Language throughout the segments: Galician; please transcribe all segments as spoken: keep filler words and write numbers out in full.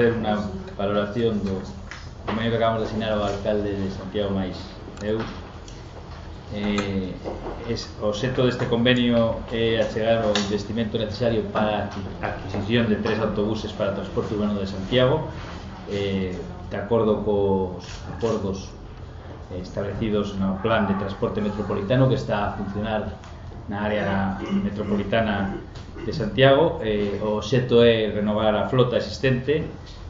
facer unha valoración do convenio que acabamos de asinar ao alcalde de Santiago máis eu. Eh, es, o obxecto deste convenio é achegar o investimento necesario para a adquisición de tres autobuses para o transporte urbano de Santiago, eh, de acordo cos acordos eh, establecidos no plan de transporte metropolitano que está a funcionar na área metropolitana de Santiago. Eh, o obxecto é renovar a flota existente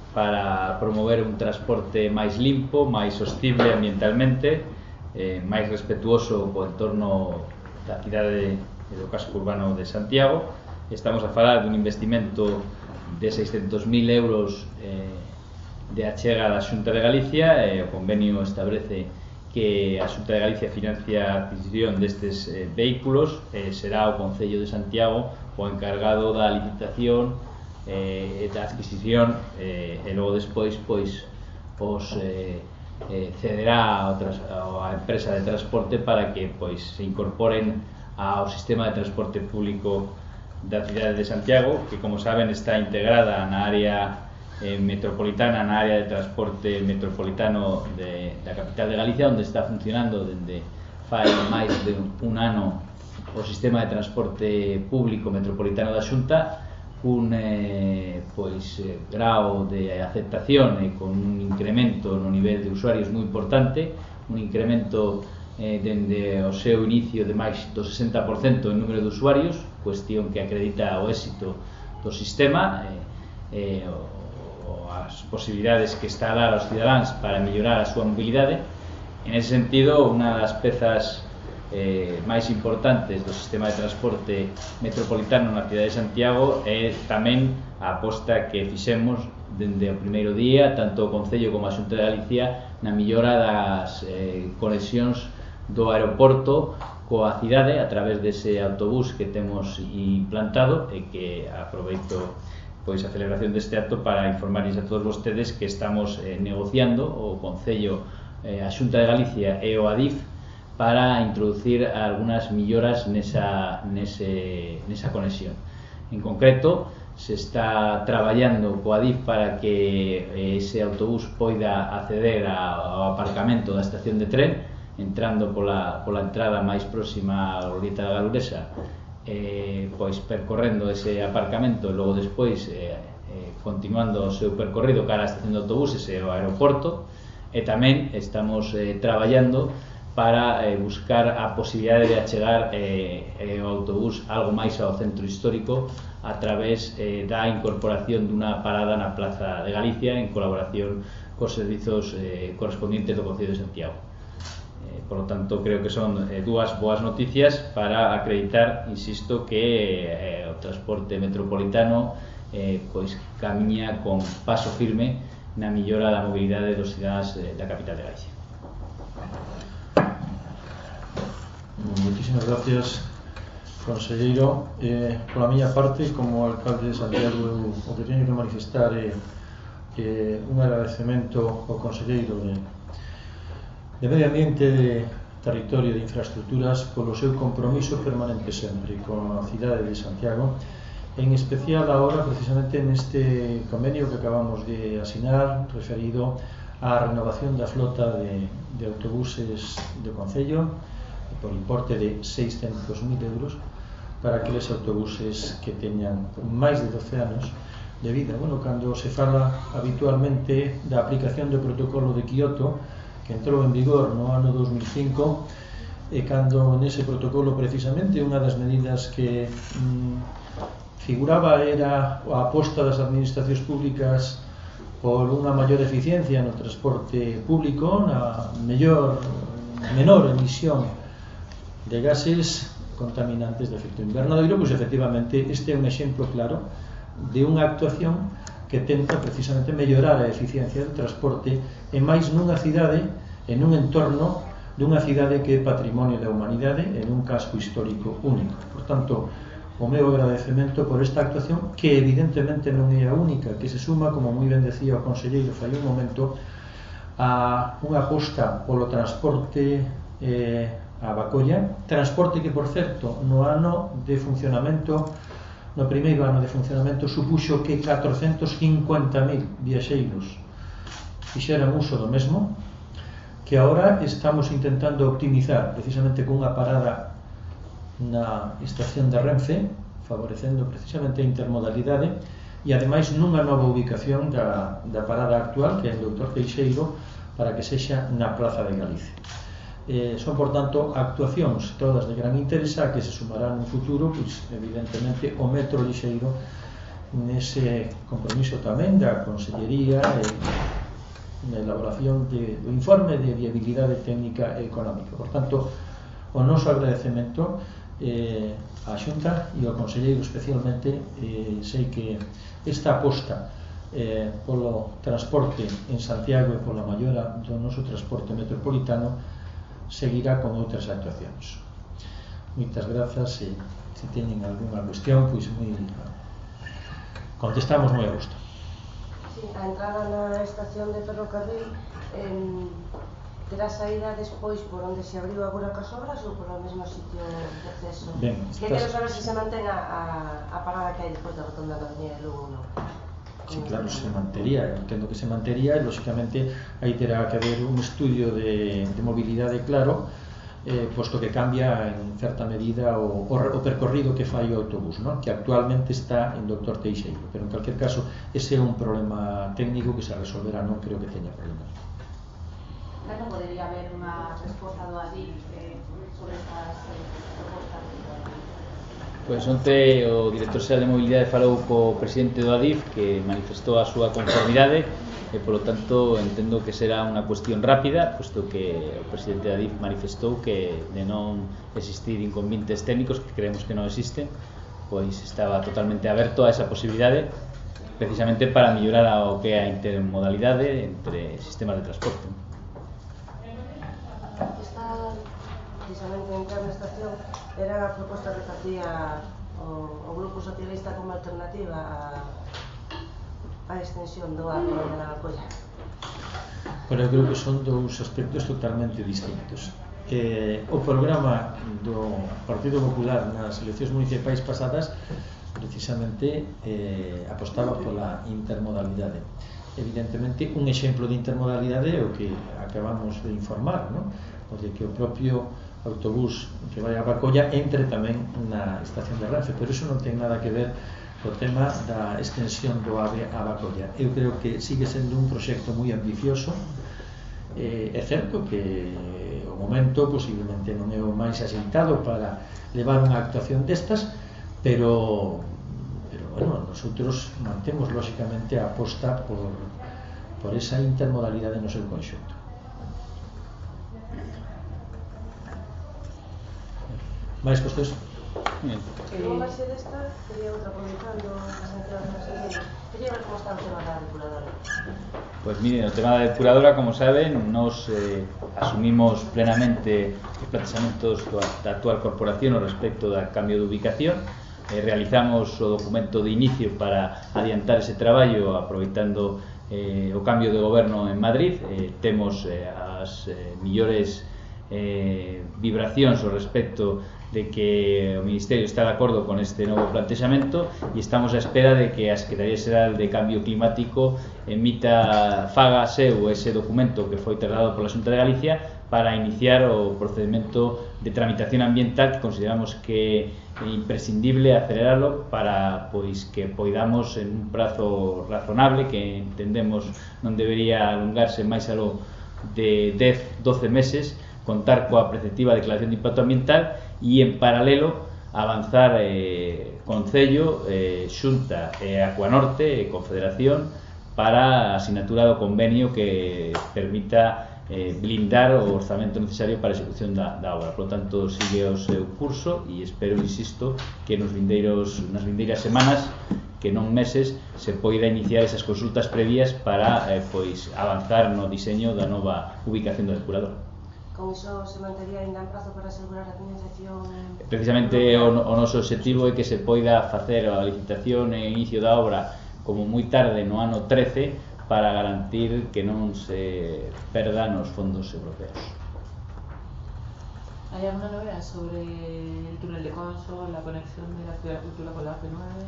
para promover un transporte máis limpo, máis sostible ambientalmente, eh, máis respetuoso co entorno da cidade e do casco urbano de Santiago. Estamos a falar dun investimento de seiscentos mil euros eh, de achega da Xunta de Galicia. Eh, o convenio establece que a Xunta de Galicia financia a adquisición destes eh, vehículos. Eh, será o Concello de Santiago o encargado da licitación e eh, da adquisición, eh, e logo despois pois os eh, eh, cederá a, outras, a empresa de transporte para que pois se incorporen ao sistema de transporte público da cidade de Santiago, que como saben está integrada na área eh, metropolitana, na área de transporte metropolitano de, da capital de Galicia, onde está funcionando dende fai máis de un ano o sistema de transporte público metropolitano da Xunta, un eh, pois, eh, grao de aceptación e con un incremento no nivel de usuarios moi importante, un incremento eh, dende o seu inicio de máis do sesenta por cento en número de usuarios, cuestión que acredita o éxito do sistema, eh, eh, o, o as posibilidades que está a dar aos cidadáns para mellorar a súa mobilidade. En ese sentido, unha das pezas Eh, máis importantes do sistema de transporte metropolitano na cidade de Santiago é tamén a aposta que fixemos dende o primeiro día, tanto o Concello como a Xunta de Galicia, na millora das eh, conexións do aeroporto coa cidade a través dese autobús que temos implantado, e que aproveito pois a celebración deste acto para informarles a todos vostedes que estamos eh, negociando o Concello, eh, a Xunta de Galicia e o Adif para introducir algunhas melloras nesa, nese, nesa conexión. En concreto, se está traballando co Adif para que ese autobús poida acceder ao aparcamento da estación de tren, entrando pola, pola entrada máis próxima á Glorieta da Galuresa, eh, pois percorrendo ese aparcamento e logo despois eh, eh, continuando o seu percorrido cara á estación de autobuses e ao aeroporto. E tamén estamos eh, traballando para eh, buscar a posibilidade de achegar eh, eh, o autobús algo máis ao centro histórico a través eh, da incorporación dunha parada na Plaza de Galicia en colaboración cos servizos eh, correspondientes do Concello de Santiago. Eh, por lo tanto, creo que son eh, dúas boas noticias para acreditar, insisto, que eh, o transporte metropolitano eh, pois camiña con paso firme na millora da mobilidade dos cidadáns eh, da capital de Galicia. Muchísimas gracias, conselleiro. Eh, por a miña parte, como alcalde de Santiago, eu, o que teño que manifestar é eh, un agradecemento ao conselleiro de, de Medio Ambiente, de Territorio e de Infraestructuras polo seu compromiso permanente sempre con a cidade de Santiago, en especial agora precisamente neste convenio que acabamos de asinar referido á renovación da flota de, de autobuses do Concello por importe de seiscentos mil euros para aqueles autobuses que teñan máis de doce anos de vida. Bueno, cando se fala habitualmente da aplicación do protocolo de Kioto, que entrou en vigor no ano dos mil cinco, e cando nese protocolo precisamente unha das medidas que mm, figuraba era a aposta das administracións públicas por unha maior eficiencia no transporte público, na mellor, menor emisión de gases contaminantes de efecto invernadoiro. Pois efectivamente este é un exemplo claro de unha actuación que tenta precisamente mellorar a eficiencia do transporte e máis nunha cidade, en un entorno dunha cidade que é patrimonio da humanidade e nun casco histórico único. Por tanto, o meu agradecemento por esta actuación, que evidentemente non é a única, que se suma, como moi ben decía o conselleiro fai un momento, a unha aposta polo transporte eh, a Bacolla, transporte que, por certo, no ano de funcionamento no primeiro ano de funcionamento supuxo que catrocentos cincuenta mil viaxeiros fixeran uso do mesmo, que agora estamos intentando optimizar precisamente cunha parada na estación de Renfe, favorecendo precisamente a intermodalidade, e ademais nunha nova ubicación da, da parada actual, que é en doutor Teixeiro, para que sexa na Praza de Galicia. Eh, son, por tanto, actuacións todas de gran interese a que se sumarán no futuro, pois, evidentemente, o metro lixeiro nese compromiso tamén da Consellería e na elaboración de, do informe de viabilidade técnica e económica. Por tanto, o noso agradecemento eh, á Xunta e ao Conselleiro especialmente. Eh, sei que esta aposta eh, polo transporte en Santiago e pola mellora do noso transporte metropolitano seguirá con outras actuacións. Moitas grazas, e se teñen algunha cuestión, pois moi contestamos moi a gusto. Sí, a entrada na estación de ferrocarril eh, terá saída despois por onde se abriu agora cas obras ou por o mesmo sitio de acceso? Ben, que estás... quero saber se se mantén a, a, a parada que hai despois da rotonda da Avenida de Lugo ou non. Sí, claro, se mantería, entendo que se mantería, e lóxicamente aí terá que haber un estudio de, de mobilidade claro, eh, posto que cambia en certa medida o, o, o percorrido que fai o autobús, ¿no? Que actualmente está en doutor Teixeiro, pero en calquer caso ese é un problema técnico que se resolverá, non creo que teña problemas. Claro, podería haber unha resposta do A D I eh, sobre estas eh, propostas. Pois onte o director xeral de mobilidade falou co presidente do A D I F, que manifestou a súa conformidade e polo tanto entendo que será unha cuestión rápida, posto que o presidente do A D I F manifestou que de non existir inconvenientes técnicos, que creemos que non existen, pois estaba totalmente aberto a esa posibilidade, precisamente para mellorar o que é a intermodalidade entre sistemas de transporte. Esta, precisamente en cada estación, era a proposta que facía o, o Grupo Socialista como alternativa a, a extensión do A V E da Colla. Pero eu creo que son dous aspectos totalmente distintos. Eh, o programa do Partido Popular nas eleccións municipais pasadas precisamente eh, apostaba pola intermodalidade. Evidentemente, un exemplo de intermodalidade é o que acabamos de informar, ¿no? O de que o propio autobús que vai a Bacolla entre tamén na estación de Renfe, pero iso non ten nada que ver co tema da extensión do A V E a Bacolla. Eu creo que sigue sendo un proxecto moi ambicioso. Eh, é certo que o momento posiblemente non é o máis axeitado para levar unha actuación destas, pero pero bueno, nosotros mantemos lóxicamente a aposta por, por esa intermodalidade no seu conxunto. Máis cuestións? En base desta, quería outra aproveitando a presencia da conselleira. Quería ver como está o tema da depuradora. Pois mire, no tema da depuradora, como saben, nos eh, asumimos plenamente os planteamentos da actual corporación ao respecto do cambio de ubicación. Eh, realizamos o documento de inicio para adiantar ese traballo aproveitando eh, o cambio de goberno en Madrid. Eh, temos eh, as eh, millores eh, vibracións ao respecto de que o Ministerio está de acordo con este novo plantexamento e estamos á espera de que a Secretaría Xeral de Cambio Climático emita, faga seu ese documento que foi trasladado pola Xunta de Galicia para iniciar o procedimento de tramitación ambiental, que consideramos que é imprescindible acelerarlo para pois que poidamos en un prazo razonable, que entendemos non debería alongarse máis aló de dez a doce meses, contar coa preceptiva declaración de impacto ambiental e en paralelo avanzar eh, Concello, eh, Xunta e eh, Acuanorte e Confederación para a asinatura do convenio que permita eh, blindar o orzamento necesario para a execución da, da obra. Por lo tanto, sigue o seu curso e espero, insisto, que nos vindeiros, nas vindeiras semanas, que non meses, se poida iniciar esas consultas previas para eh, pois avanzar no diseño da nova ubicación do depurador. Con iso se mantería ainda en prazo para asegurar a financiación? Precisamente o, o noso objetivo é que se poida facer a licitación e inicio da obra como moi tarde no ano trece para garantir que non se perdan os fondos europeos. ¿Hay alguna novedad sobre el túnel de Conso, la conexión de la Ciudad de Cultura con la A P nueve?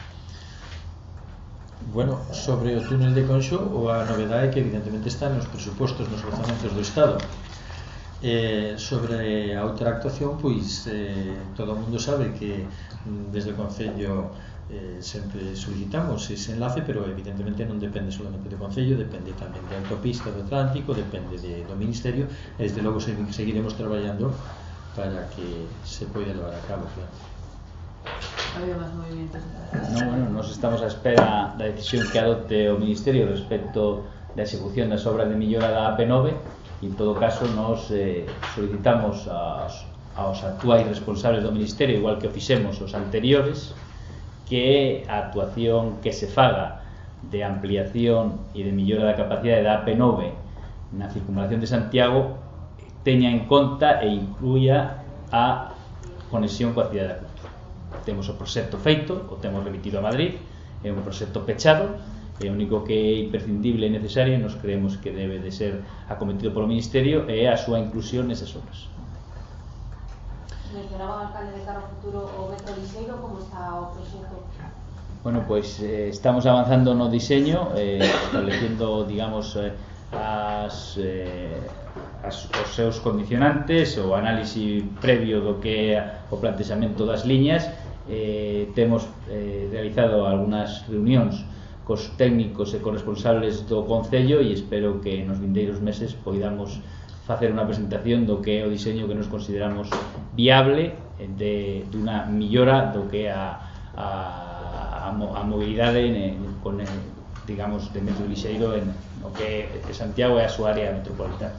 Bueno, sobre o túnel de Conxo, a novedade é que evidentemente está nos presupostos, nos orzamentos do Estado. Eh, sobre a outra actuación, pois eh, todo o mundo sabe que desde o Concello eh, sempre solicitamos ese enlace, pero evidentemente non depende solamente do Concello, depende tamén da autopista do Atlántico, depende de, do Ministerio, e desde logo seguiremos traballando para que se poida levar a cabo, claro. Ha habido más movimientos. No, bueno, nos estamos á espera da decisión que adopte o Ministerio respecto da execución das obras de millora da A P nove, e en todo caso nos eh, solicitamos aos, aos actuais responsables do Ministerio, igual que o fixemos os anteriores, que a actuación que se faga de ampliación e de millora da capacidade da A P nove na circunvalación de Santiago teña en conta e incluya a conexión coa cidade da Cultura. Temos o proxecto feito, o temos remitido a Madrid, é un proxecto pechado, é o único que é imprescindible e necesario, e nos creemos que debe de ser acometido polo Ministerio e a súa inclusión nesas obras. Mencionaba o alcalde de cara ao futuro o Metro Lixeiro, como está o proxecto? Bueno, pois eh, estamos avanzando no diseño, eh, estableciendo, digamos, eh, as, eh, as, os seus condicionantes, o análise previo do que é o plantexamento das liñas. Eh, temos eh, realizado algunhas reunións cos técnicos e corresponsables do Concello e espero que nos vindeiros meses poidamos facer unha presentación do que é o diseño que nos consideramos viable de dunha millora do que é a, a, a mobilidade en, con, digamos, de Metro Lixeiro en o que é Santiago e a súa área metropolitana.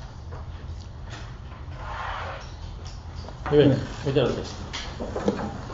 Muy bien, muchas gracias.